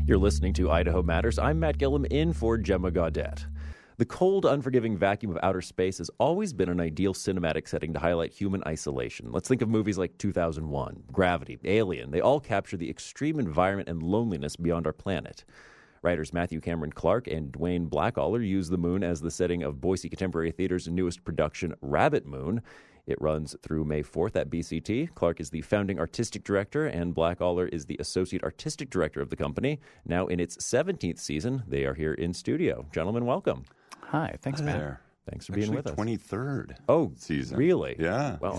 You're listening to Idaho Matters. I'm Matt Gillum in for Gemma Gaudette. The cold, unforgiving vacuum of outer space has always been an ideal cinematic setting to highlight human isolation. Let's think of movies like 2001, Gravity, Alien. They all capture the extreme environment and loneliness beyond our planet. Writers Matthew Cameron Clark and Dwayne Blackaller use the moon as the setting of Boise Contemporary Theater's newest production, Rabbit Moon. It runs through May 4th at BCT. Clark is the founding artistic director, and Blackaller is the associate artistic director of the company. Now in its 17th season, they are here in studio. Gentlemen, welcome. Hi, thanks, Matt. There. Thanks for being with us. 23rd season. Really? Yeah. Well,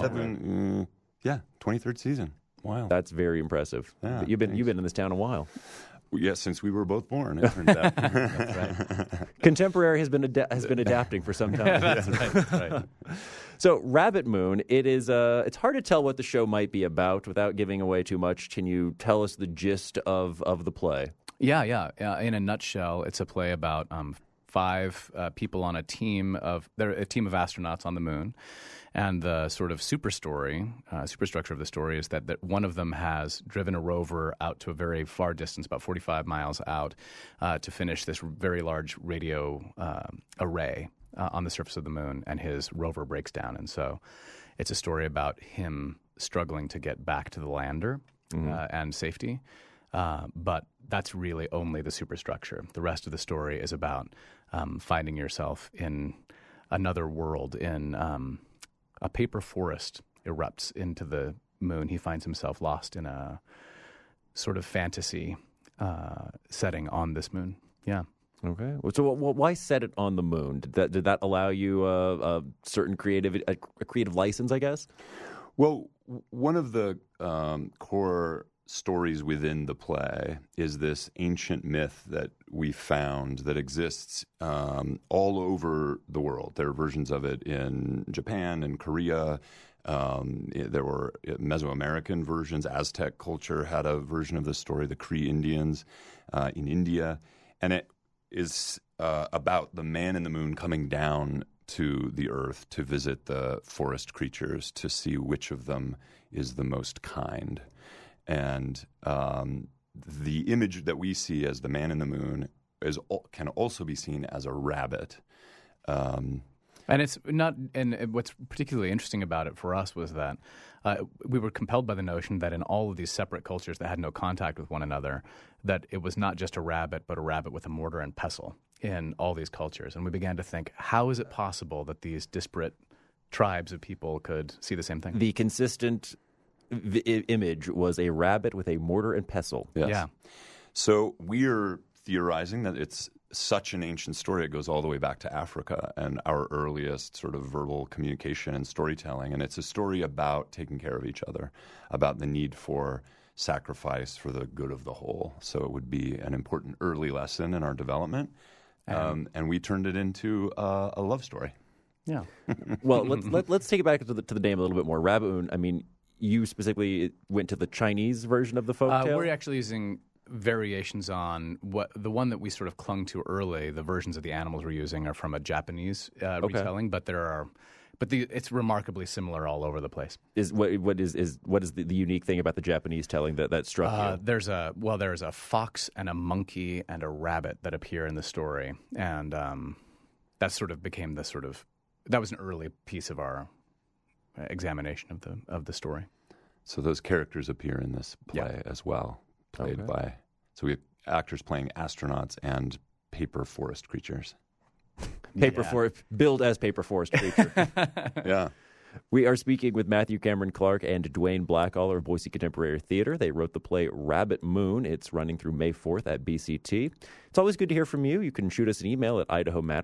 23rd season. Wow. That's very impressive. Yeah, You've been in this town a while. Yeah, since we were both born, it turns out. That's right. Contemporary has been adapting for some time. That's right. So, Rabbit Moon, it's hard to tell what the show might be about without giving away too much. Can you tell us the gist of the play? Yeah. In a nutshell, it's a play about five people on a team of astronauts on the moon. And the sort of superstructure of the story is that one of them has driven a rover out to a very far distance, about 45 miles out, to finish this very large radio array on the surface of the moon, and his rover breaks down. And so it's a story about him struggling to get back to the lander and safety. But that's really only the superstructure. The rest of the story is about finding yourself in another world. A paper forest erupts into the moon. He finds himself lost in a sort of fantasy setting on this moon. Yeah. Okay. So why set it on the moon? Did that allow you a certain creative license, I guess? Well, one of the core stories within the play is this ancient myth that we found that exists all over the world. There are versions of it in Japan and Korea. There were Mesoamerican versions. Aztec culture had a version of this story, the Cree Indians in India. And it is about the man in the moon coming down to the earth to visit the forest creatures to see which of them is the most kind. And the image that we see as the man in the moon can also be seen as a rabbit. And it's not. And what's particularly interesting about it for us was that we were compelled by the notion that in all of these separate cultures that had no contact with one another, that it was not just a rabbit, but a rabbit with a mortar and pestle in all these cultures. And we began to think, how is it possible that these disparate tribes of people could see the same thing? The consistent image was a rabbit with a mortar and pestle. Yes. Yeah. So we're theorizing that it's such an ancient story. It goes all the way back to Africa and our earliest sort of verbal communication and storytelling. And it's a story about taking care of each other, about the need for sacrifice for the good of the whole. So it would be an important early lesson in our development. And we turned it into a love story. Yeah. Well, let's take it back to the name a little bit more. Rabbit Moon, I mean, you specifically went to the Chinese version of the folktale? We're actually using variations on the one that we sort of clung to early. The versions of the animals we're using are from a Japanese retelling, but it's remarkably similar all over the place. What is the unique thing about the Japanese telling that struck you? There's a fox and a monkey and a rabbit that appear in the story, and that sort of became that was an early piece of our examination of the story. So those characters appear in this play as well, played by. So we have actors playing astronauts and paper forest creatures. Billed as paper forest creature. Yeah. We are speaking with Matthew Cameron Clark and Dwayne Blackaller of Boise Contemporary Theater. They wrote the play Rabbit Moon. It's running through May 4th at BCT. It's always good to hear from you. You can shoot us an email at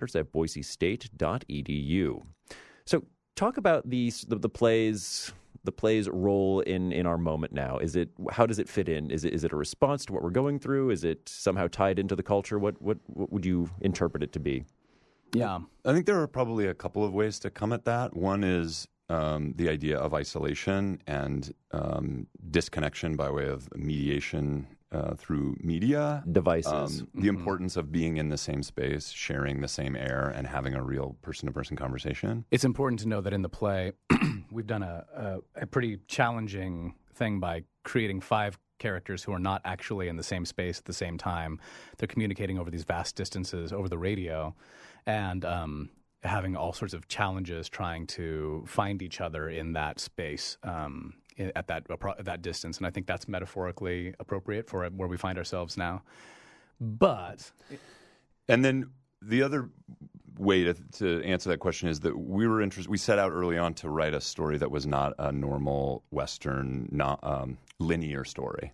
idahomatters@boisestate.edu. So talk about the play's role in our moment now. How does it fit in? Is it a response to what we're going through? Is it somehow tied into the culture? What would you interpret it to be? Yeah. I think there are probably a couple of ways to come at that. One is the idea of isolation and disconnection by way of mediation through media. Devices. The importance of being in the same space, sharing the same air, and having a real person-to-person conversation. It's important to know that in the play, we've done a pretty challenging thing by creating 5 characters who are not actually in the same space at the same time. They're communicating over these vast distances over the radio, and having all sorts of challenges trying to find each other in that space at that distance. And I think that's metaphorically appropriate for where we find ourselves now. But and then the other way to answer that question is that we set out early on to write a story that was not a normal Western, linear story.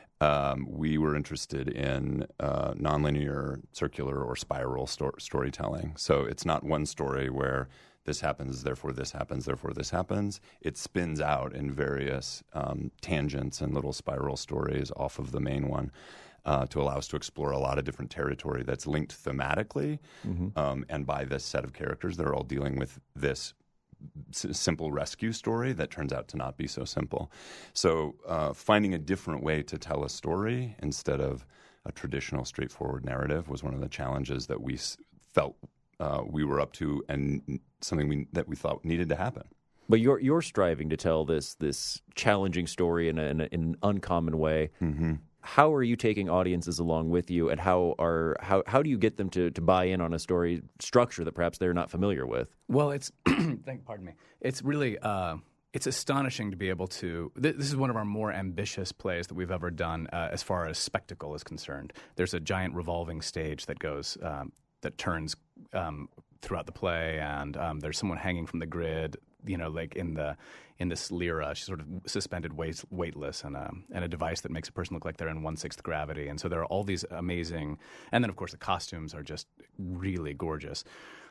We were interested in nonlinear, circular, or spiral storytelling. So it's not one story where this happens, therefore this happens, therefore this happens. It spins out in various tangents and little spiral stories off of the main one. To allow us to explore a lot of different territory that's linked thematically, and by this set of characters that are all dealing with this simple rescue story that turns out to not be so simple. So finding a different way to tell a story instead of a traditional straightforward narrative was one of the challenges that we felt we were up to, and something that we thought needed to happen. But you're striving to tell this challenging story in an uncommon way. Mm-hmm. How are you taking audiences along with you, and how do you get them to buy in on a story structure that perhaps they're not familiar with? Well, it's pardon me. It's really it's astonishing to be able to. This is one of our more ambitious plays that we've ever done as far as spectacle is concerned. There's a giant revolving stage that goes that turns throughout the play, and there's someone hanging from the grid. Like in this lyra, she's sort of suspended weightless, and a device that makes a person look like they're in 1/6 gravity. And so there are all these amazing, and then of course the costumes are just really gorgeous.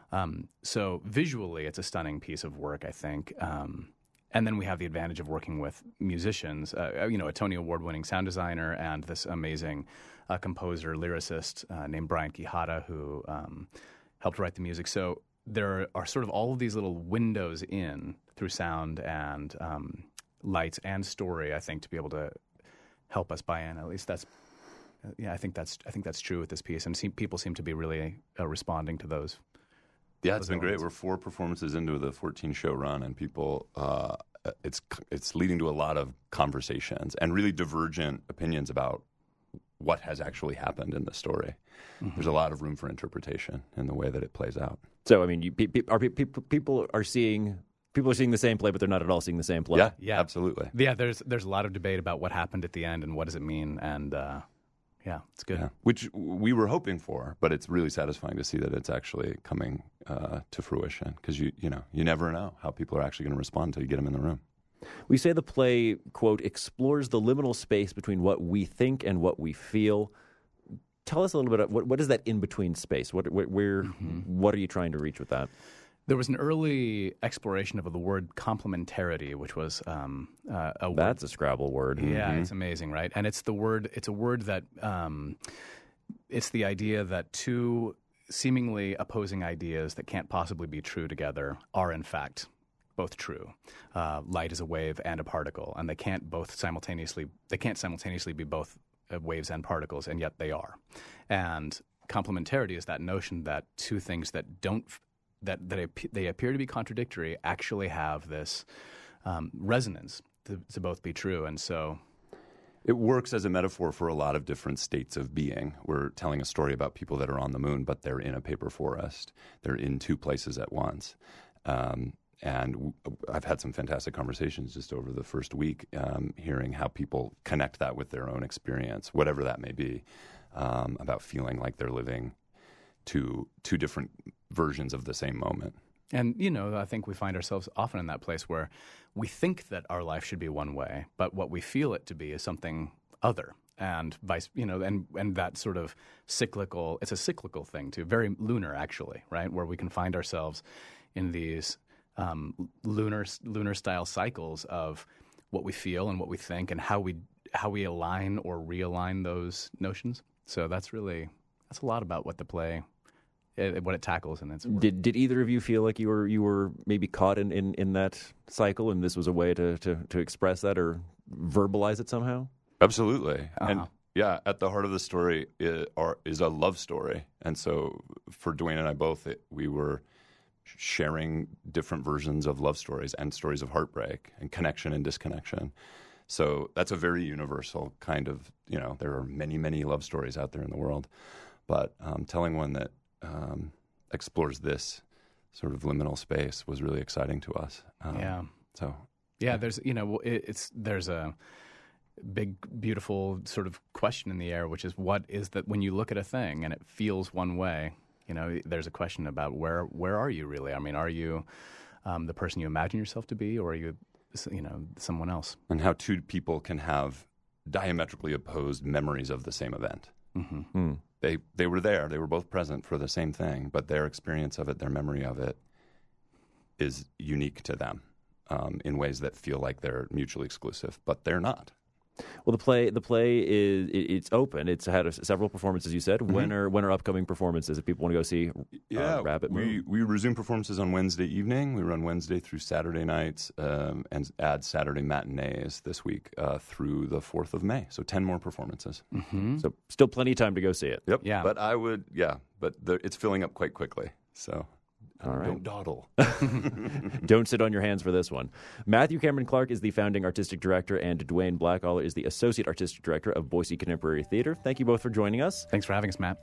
So visually, it's a stunning piece of work, I think. And then we have the advantage of working with musicians, a Tony Award-winning sound designer and this amazing composer, lyricist named Brian Quijada, who helped write the music. So there are sort of all of these little windows in through sound and lights and story, I think, to be able to help us buy in. At least that's, I think that's true with this piece, and people seem to be really responding to those. Yeah, it's been great. We're 4 performances into the 14-show run, and people, it's leading to a lot of conversations and really divergent opinions about what has actually happened in the story. Mm-hmm. There's a lot of room for interpretation in the way that it plays out. So, I mean, people are seeing the same play, but they're not at all seeing the same play. Yeah, absolutely. Yeah, there's a lot of debate about what happened at the end and what does it mean, and it's good. Yeah. Which we were hoping for, but it's really satisfying to see that it's actually coming to fruition, because you never know how people are actually going to respond until you get them in the room. We say the play, quote, explores the liminal space between what we think and what we feel. Tell us a little bit of what is that in-between space? What are you trying to reach with that? There was an early exploration of the word complementarity, which was a word. That's a Scrabble word. Yeah, It's amazing, right? And it's a word that it's the idea that two seemingly opposing ideas that can't possibly be true together are in fact both true. Light is a wave and a particle, and they can't simultaneously be both waves and particles, and yet they are. And complementarity is that notion that two things that they appear to be contradictory actually have this resonance to both be true. And so it works as a metaphor for a lot of different states of being. We're telling a story about people that are on the moon, but they're in a paper forest. They're in 2 places at once. And I've had some fantastic conversations just over the first week, hearing how people connect that with their own experience, whatever that may be, about feeling like they're living two different versions of the same moment. And, I think we find ourselves often in that place where we think that our life should be one way, but what we feel it to be is something other. And and that sort of cyclical, it's a cyclical thing too, very lunar actually, right? Where we can find ourselves in these lunar style cycles of what we feel and what we think and how we align or realign those notions. So that's a lot about what the play, what it tackles in its work. Did either of you feel like you were maybe caught in that cycle, and this was a way to express that or verbalize it somehow? Absolutely. And yeah, at the heart of the story is a love story. And so for Dwayne and I both, we were sharing different versions of love stories and stories of heartbreak and connection and disconnection. So that's a very universal kind of, there are many, many love stories out there in the world. But telling one that explores this sort of liminal space was really exciting to us. There's a big, beautiful sort of question in the air, which is what is that when you look at a thing and it feels one way, there's a question about where are you really? I mean, are you the person you imagine yourself to be, or are you, someone else? And how two people can have diametrically opposed memories of the same event. Mm-hmm. They were there. They were both present for the same thing, but their experience of it, their memory of it, is unique to them in ways that feel like they're mutually exclusive, but they're not. Well, the play it's open. It's had several performances. You said when are upcoming performances if people want to go see Rabbit Moon? We resume performances on Wednesday evening. We run Wednesday through Saturday nights and add Saturday matinees this week through the 4th of May. So 10 more performances. Mm-hmm. So still plenty of time to go see it. Yep. Yeah. But it's filling up quite quickly. So. All right. Don't dawdle. Don't sit on your hands for this one. Matthew Cameron Clark is the founding artistic director, and Dwayne Blackaller is the associate artistic director of Boise Contemporary Theater. Thank you both for joining us. Thanks for having us, Matt.